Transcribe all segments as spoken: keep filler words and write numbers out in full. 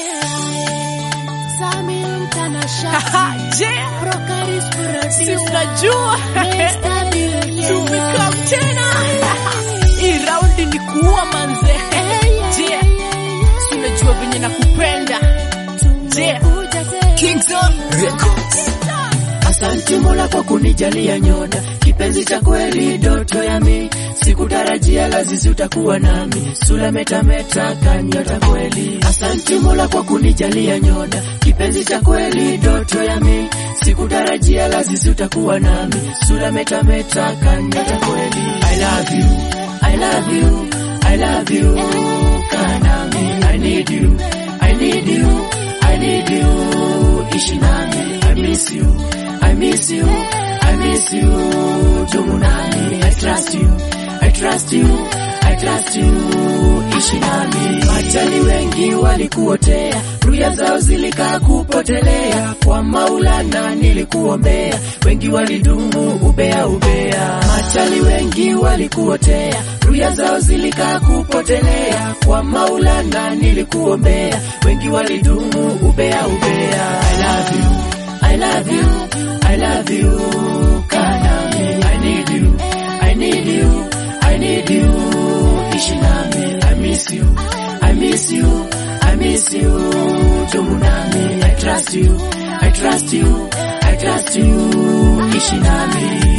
Si unajua tumekam tena hii raundi ni kuwa manze. Je, si unajua venye nakupenda. Je, Kingston Records. Asante Mola kwa kunijalia nyota, kipenzi cha kweli, ndoto ya mi sikutarajia lazizi utakuwa nami, sura meta meta kanyota kweli. Asante Mola kwa kunijalia nyota, kipenzi cha kweli, ndoto ya mi sikutarajia lazizi utakuwa nami, sura meta meta kanyota kweli. I love you, I love you, I love you, kanami. I need you, I need you, I need you, ishi nami. I miss you, I miss you, I miss you, Jumunani. I trust you, I trust you, I trust you, ishi nami. Majali wengi walikuotea, ruya zao zilika kupotelea, kwa Maulana nilikuombea, wengi walidumu ubea ubea. Majali wengi walikuotea, ruya zao zilika kupotelea, kwa Maulana nilikuombea, wengi walidumu ubea ubea. I love you, I love you, I love you, kanami. I need you, I need you, I need you, ishi nami. I miss you, I miss you, I miss you, Jumunani. I trust you, I trust you, I trust you, ishi nami.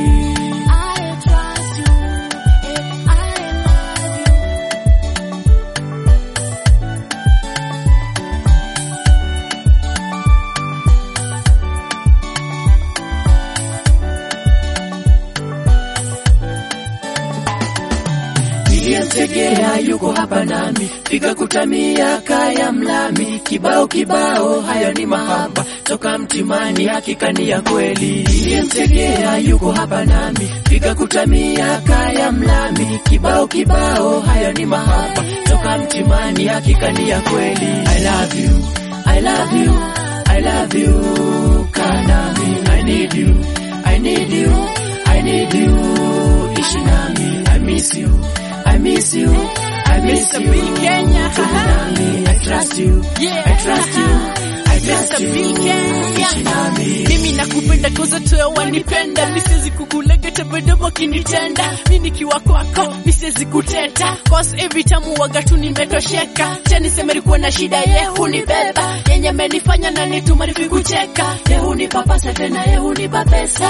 Niliyemtegea yuko hapa nami, piga kutamia kaya mlami, kibao kibao hayo ni mahaba, toka mtimani hakika ni ya kweli. Niliyemtegea yuko hapa nami, piga kutamia kaya mlami, kibao kibao hayo ni mahaba, toka mtimani hakika ni ya kweli. I love you, I love you, I love you, kanami. I need you, I need you, I need you, ishi nami. I miss you, I miss you, I miss you, Jumunani. I trust you, I trust you, I trust you, ishi nami. Mimi nakupenda koza tuwe wanipenda, misezi kukulegeta bedomo kinitenda, mimi nikiwa kwako misezi kuteta, cause every time wagatu nimetosheka. Chani semeri kuwa na shida ye hunibeba, yenye menifanya na nituma nifikucheka, ye hunipapasa tena ye hunipa pesa.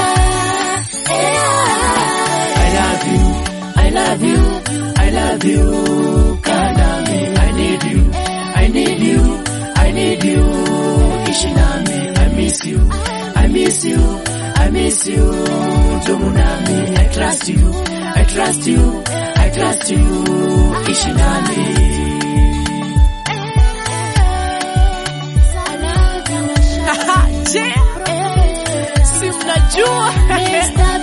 I love you, I love you, I love you, kanami. I need you, I need you, I need you, ishi nami. I miss you, I miss you, I miss you, Jumunani. I trust you, I trust you, I trust you, ishi nami. Je, si mnajua